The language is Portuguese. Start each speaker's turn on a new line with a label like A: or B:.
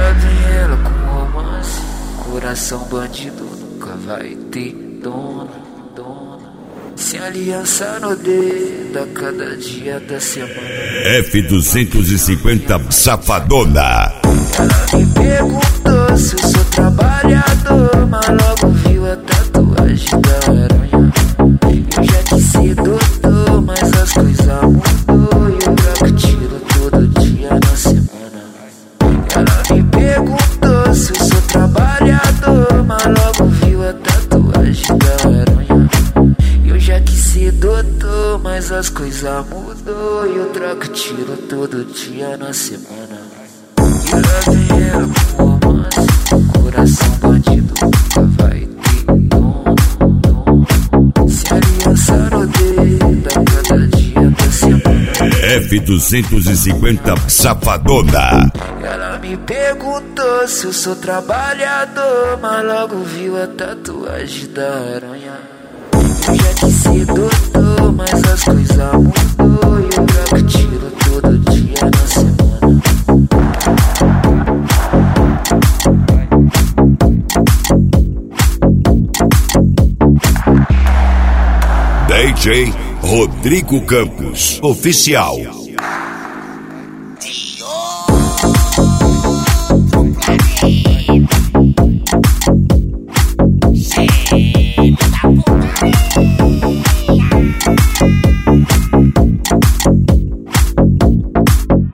A: Ela vem ela com romance, coração bandido nunca vai ter dono, dona. Se aliança no dedo a cada dia da semana.
B: F250 Safadona.
A: Ela me perguntou se eu sou trabalhador, mas logo viu a tatuagem da aranha. Eu já quis ser doutor, mas as coisas mudou e eu troco tiro todo dia na semana. Ela me perguntou se eu sou trabalhador, mas logo viu a tatuagem da aranha. Eu já quis ser doutor, mas as coisas mudou e eu troco tiro todo dia na semana. E lá vem ela com romance, coração bandido nunca vai ter dono, dono. Se aliança no dedo a cada dia da semana.
B: F250 Safadona.
A: Ela me perguntou se eu sou trabalhador, mas logo viu a tatuagem da aranha. Eu já quis ser doutor, mas as coisas mudou e eu troco tiro todo dia na semana.
B: DJ Rodrigo Campos, oficial.